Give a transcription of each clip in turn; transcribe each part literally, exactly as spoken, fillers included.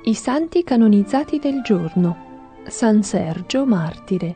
I santi canonizzati del giorno. San Sergio martire.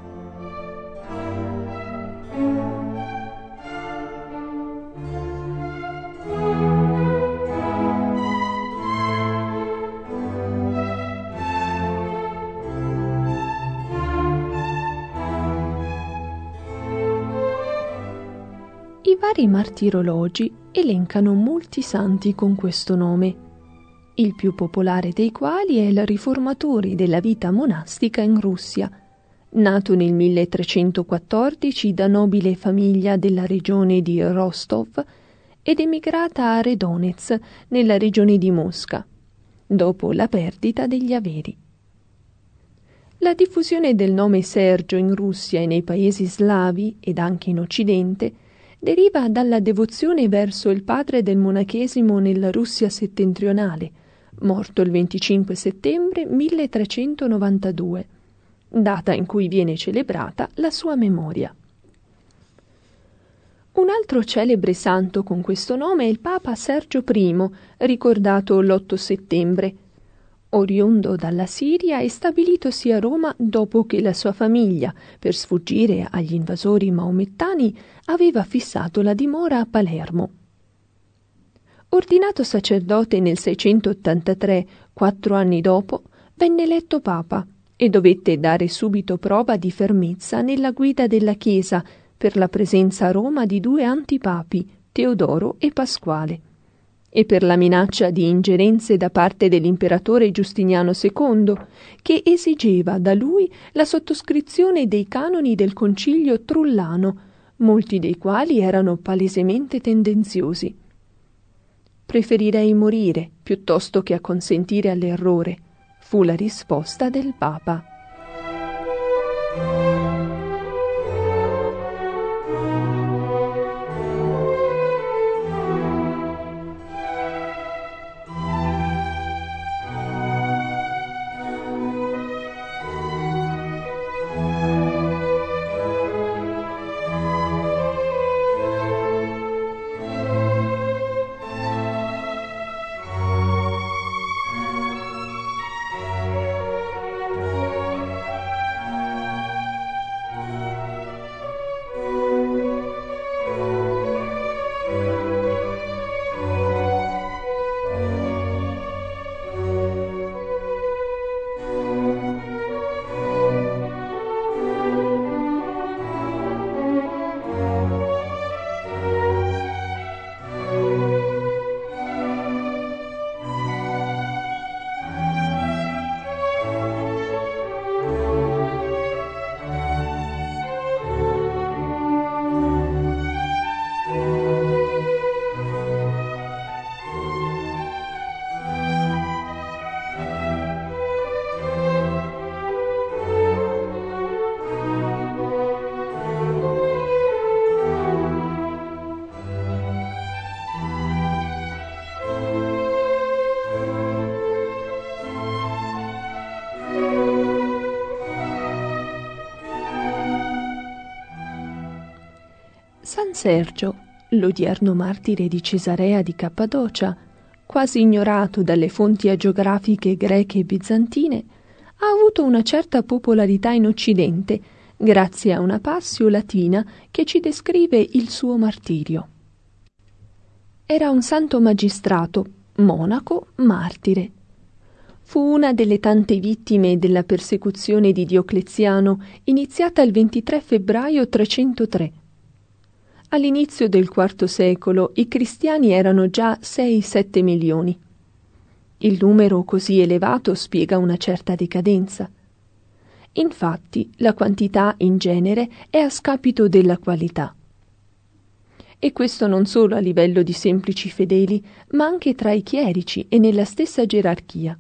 I vari martirologi elencano molti santi con questo nome, il più popolare dei quali è il riformatore della vita monastica in Russia, nato nel milletrecentoquattordici da nobile famiglia della regione di Rostov ed emigrata a Redonez, nella regione di Mosca, dopo la perdita degli averi. La diffusione del nome Sergio in Russia e nei paesi slavi ed anche in Occidente deriva dalla devozione verso il padre del monachesimo nella Russia settentrionale, morto il venticinque settembre milletrecentonovantadue, data in cui viene celebrata la sua memoria. Un altro celebre santo con questo nome è il Papa Sergio I, ricordato l'otto settembre, oriundo dalla Siria e stabilitosi a Roma dopo che la sua famiglia, per sfuggire agli invasori maomettani, aveva fissato la dimora a Palermo. Ordinato sacerdote nel seicentottantatré, quattro anni dopo, venne eletto papa e dovette dare subito prova di fermezza nella guida della Chiesa per la presenza a Roma di due antipapi, Teodoro e Pasquale, e per la minaccia di ingerenze da parte dell'imperatore Giustiniano secondo, che esigeva da lui la sottoscrizione dei canoni del Concilio Trullano, molti dei quali erano palesemente tendenziosi. «Preferirei morire piuttosto che acconsentire all'errore», fu la risposta del Papa. San Sergio, l'odierno martire di Cesarea di Cappadocia, quasi ignorato dalle fonti agiografiche greche e bizantine, ha avuto una certa popolarità in Occidente grazie a una passio latina che ci descrive il suo martirio. Era un santo magistrato, monaco, martire. Fu una delle tante vittime della persecuzione di Diocleziano iniziata il ventitré febbraio trecentotré. All'inizio del quarto secolo i cristiani erano già sei sette milioni. Il numero così elevato spiega una certa decadenza. Infatti, la quantità in genere è a scapito della qualità. E questo non solo a livello di semplici fedeli, ma anche tra i chierici e nella stessa gerarchia.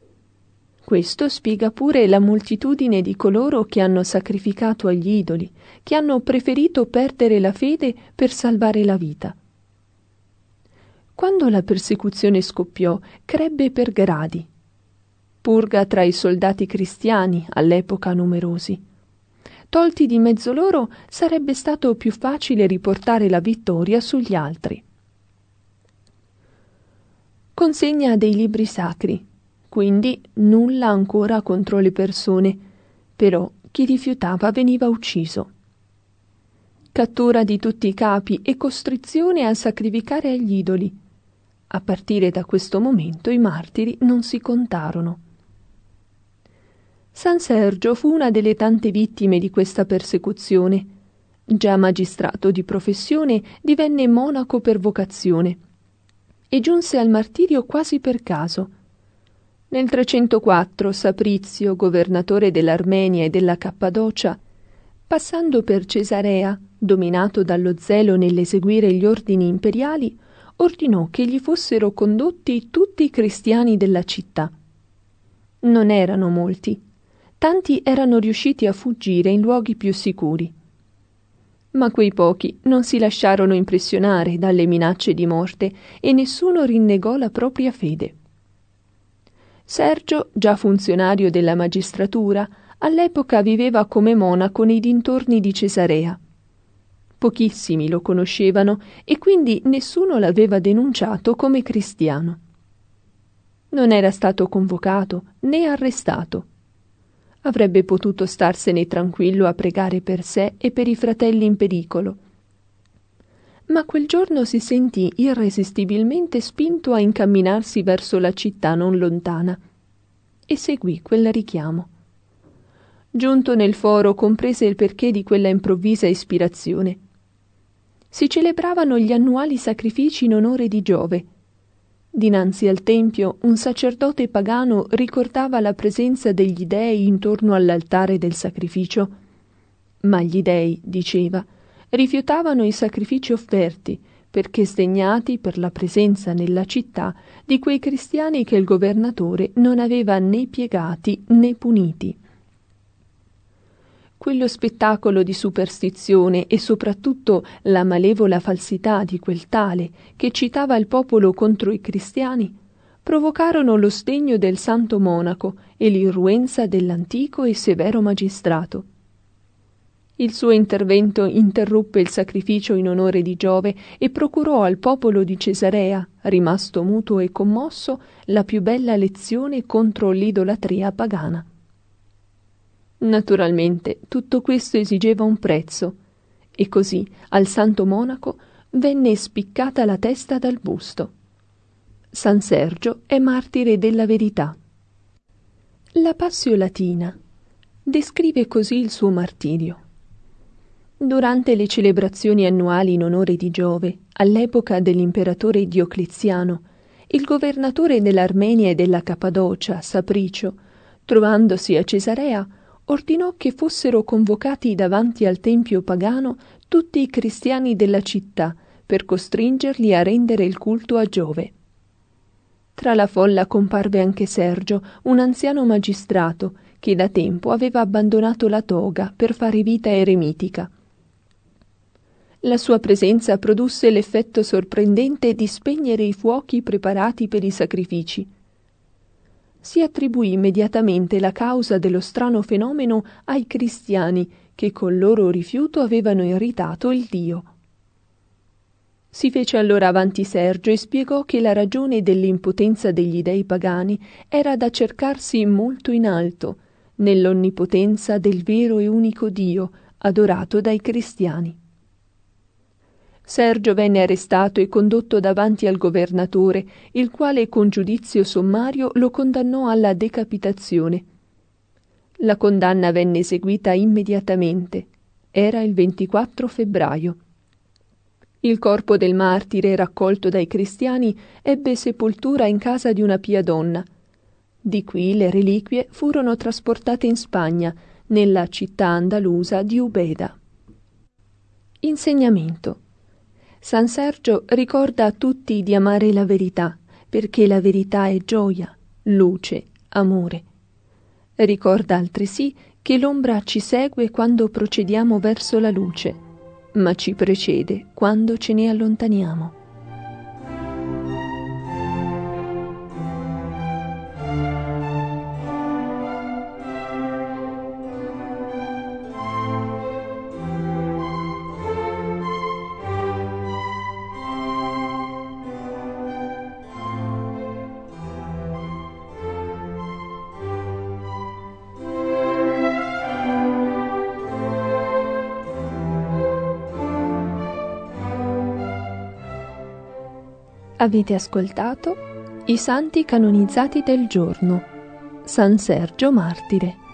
Questo spiega pure la moltitudine di coloro che hanno sacrificato agli idoli, che hanno preferito perdere la fede per salvare la vita. Quando la persecuzione scoppiò, crebbe per gradi. Purga tra i soldati cristiani, all'epoca numerosi. Tolti di mezzo loro, sarebbe stato più facile riportare la vittoria sugli altri. Consegna dei libri sacri, quindi nulla ancora contro le persone, però chi rifiutava veniva ucciso. Cattura di tutti i capi e costrizione a sacrificare agli idoli. A partire da questo momento i martiri non si contarono. San Sergio fu una delle tante vittime di questa persecuzione. Già magistrato di professione, divenne monaco per vocazione e giunse al martirio quasi per caso. Nel trecentoquattro Saprizio, governatore dell'Armenia e della Cappadocia, passando per Cesarea, dominato dallo zelo nell'eseguire gli ordini imperiali, ordinò che gli fossero condotti tutti i cristiani della città. Non erano molti, tanti erano riusciti a fuggire in luoghi più sicuri. Ma quei pochi non si lasciarono impressionare dalle minacce di morte e nessuno rinnegò la propria fede. Sergio, già funzionario della magistratura, all'epoca viveva come monaco nei dintorni di Cesarea. Pochissimi lo conoscevano e quindi nessuno l'aveva denunciato come cristiano. Non era stato convocato né arrestato. Avrebbe potuto starsene tranquillo a pregare per sé e per i fratelli in pericolo. Ma quel giorno si sentì irresistibilmente spinto a incamminarsi verso la città non lontana e seguì quel richiamo. Giunto nel foro comprese il perché di quella improvvisa ispirazione. Si celebravano gli annuali sacrifici in onore di Giove. Dinanzi al tempio un sacerdote pagano ricordava la presenza degli dei intorno all'altare del sacrificio. Ma gli dei, diceva, rifiutavano i sacrifici offerti, perché sdegnati per la presenza nella città di quei cristiani che il governatore non aveva né piegati né puniti. Quello spettacolo di superstizione e soprattutto la malevola falsità di quel tale che citava il popolo contro i cristiani provocarono lo sdegno del santo monaco e l'irruenza dell'antico e severo magistrato. Il suo intervento interruppe il sacrificio in onore di Giove e procurò al popolo di Cesarea, rimasto muto e commosso, la più bella lezione contro l'idolatria pagana. Naturalmente tutto questo esigeva un prezzo, e così al santo monaco venne spiccata la testa dal busto. San Sergio è martire della verità. La Passio Latina descrive così il suo martirio. Durante le celebrazioni annuali in onore di Giove, all'epoca dell'imperatore Diocleziano, il governatore dell'Armenia e della Cappadocia, Sapricio, trovandosi a Cesarea, ordinò che fossero convocati davanti al tempio pagano tutti i cristiani della città per costringerli a rendere il culto a Giove. Tra la folla comparve anche Sergio, un anziano magistrato che da tempo aveva abbandonato la toga per fare vita eremitica. La sua presenza produsse l'effetto sorprendente di spegnere i fuochi preparati per i sacrifici. Si attribuì immediatamente la causa dello strano fenomeno ai cristiani che col loro rifiuto avevano irritato il Dio. Si fece allora avanti Sergio e spiegò che la ragione dell'impotenza degli dei pagani era da cercarsi molto in alto, nell'onnipotenza del vero e unico Dio, adorato dai cristiani. Sergio venne arrestato e condotto davanti al governatore, il quale con giudizio sommario lo condannò alla decapitazione. La condanna venne eseguita immediatamente. Era il ventiquattro febbraio. Il corpo del martire, raccolto dai cristiani, ebbe sepoltura in casa di una pia donna. Di qui le reliquie furono trasportate in Spagna, nella città andalusa di Ubeda. Insegnamento. San Sergio ricorda a tutti di amare la verità, perché la verità è gioia, luce, amore. Ricorda altresì che l'ombra ci segue quando procediamo verso la luce, ma ci precede quando ce ne allontaniamo. Avete ascoltato I santi canonizzati del giorno. San Sergio martire.